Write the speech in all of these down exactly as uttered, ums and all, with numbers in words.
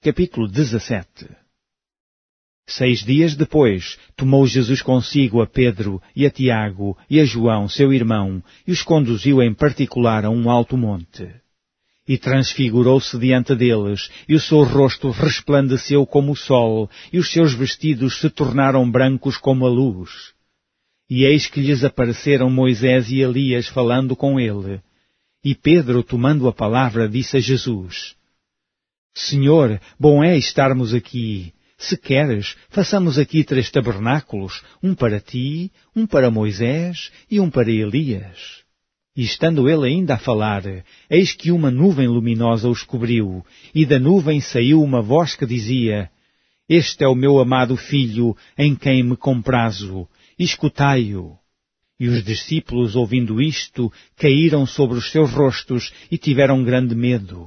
Capítulo dezassete. Seis dias depois, tomou Jesus consigo a Pedro e a Tiago e a João, seu irmão, e os conduziu em particular a um alto monte. E transfigurou-se diante deles, e o seu rosto resplandeceu como o sol, e os seus vestidos se tornaram brancos como a luz. E eis que lhes apareceram Moisés e Elias falando com ele. E Pedro, tomando a palavra, disse a Jesus: Senhor, bom é estarmos aqui. Se queres, façamos aqui três tabernáculos, um para ti, um para Moisés e um para Elias. E estando ele ainda a falar, eis que uma nuvem luminosa os cobriu, e da nuvem saiu uma voz que dizia: Este é o meu amado Filho, em quem me comprazo, escutai-o. E os discípulos, ouvindo isto, caíram sobre os seus rostos e tiveram grande medo.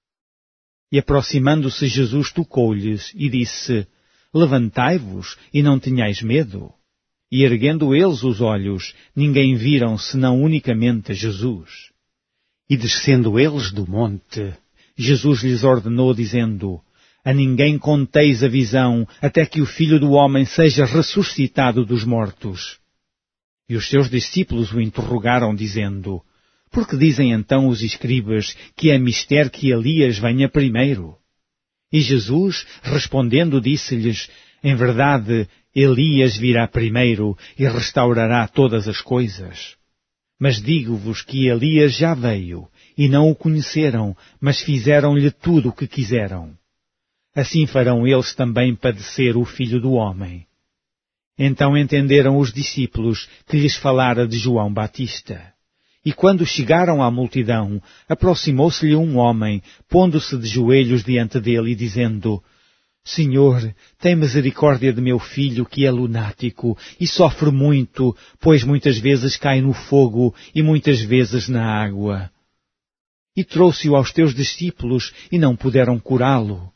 E aproximando-se Jesus tocou-lhes e disse: Levantai-vos e não tenhais medo. E erguendo eles os olhos, ninguém viram senão unicamente Jesus. E descendo eles do monte, Jesus lhes ordenou, dizendo: A ninguém conteis a visão, até que o Filho do Homem seja ressuscitado dos mortos. E os seus discípulos o interrogaram, dizendo: Por que dizem então os escribas que é mister que Elias venha primeiro? E Jesus, respondendo, disse-lhes: Em verdade, Elias virá primeiro e restaurará todas as coisas. Mas digo-vos que Elias já veio, e não o conheceram, mas fizeram-lhe tudo o que quiseram. Assim farão eles também padecer o Filho do Homem. Então entenderam os discípulos que lhes falara de João Batista. E quando chegaram à multidão, aproximou-se-lhe um homem, pondo-se de joelhos diante dele e dizendo: Senhor, tem misericórdia de meu filho, que é lunático, e sofre muito, pois muitas vezes cai no fogo e muitas vezes na água. E trouxe-o aos teus discípulos, e não puderam curá-lo.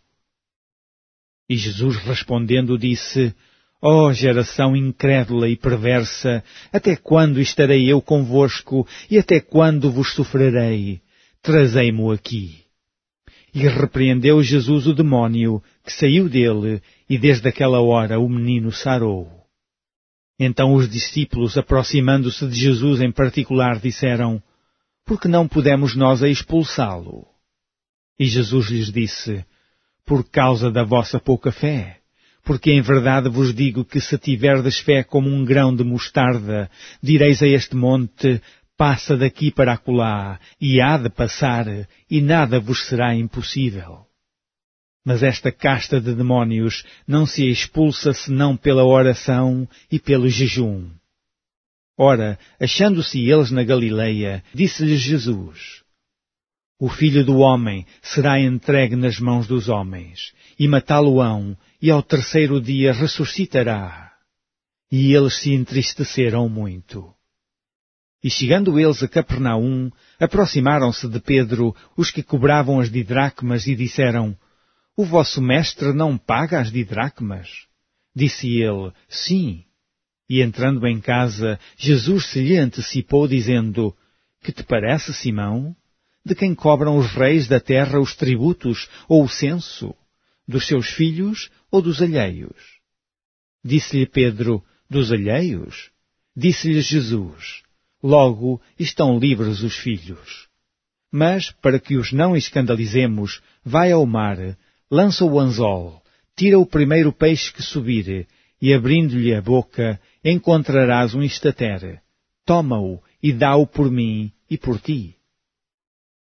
E Jesus respondendo disse: Ó geração incrédula e perversa, até quando estarei eu convosco, e até quando vos sofrerei? Trazei-mo aqui. E repreendeu Jesus o demónio, que saiu dele, e desde aquela hora o menino sarou. Então os discípulos, aproximando-se de Jesus em particular, disseram: Por que não pudemos nós a expulsá-lo? E Jesus lhes disse: Por causa da vossa pouca fé. Porque em verdade vos digo que se tiverdes fé como um grão de mostarda, direis a este monte: Passa daqui para acolá, e há de passar, e nada vos será impossível. Mas esta casta de demónios não se expulsa senão pela oração e pelo jejum. Ora, achando-se eles na Galileia, disse-lhes Jesus: O Filho do Homem será entregue nas mãos dos homens, e matá-lo-ão, e ao terceiro dia ressuscitará. E eles se entristeceram muito. E chegando eles a Capernaum, aproximaram-se de Pedro os que cobravam as didracmas e disseram: O vosso mestre não paga as didracmas? Disse ele: Sim. E entrando em casa, Jesus se lhe antecipou, dizendo: Que te parece, Simão? De quem cobram os reis da terra os tributos ou o censo? Dos seus filhos ou dos alheios? Disse-lhe Pedro: Dos alheios? Disse-lhe Jesus: Logo estão livres os filhos. Mas, para que os não escandalizemos, vai ao mar, lança o anzol, tira o primeiro peixe que subir, e abrindo-lhe a boca, encontrarás um estatere. Toma-o e dá-o por mim e por ti.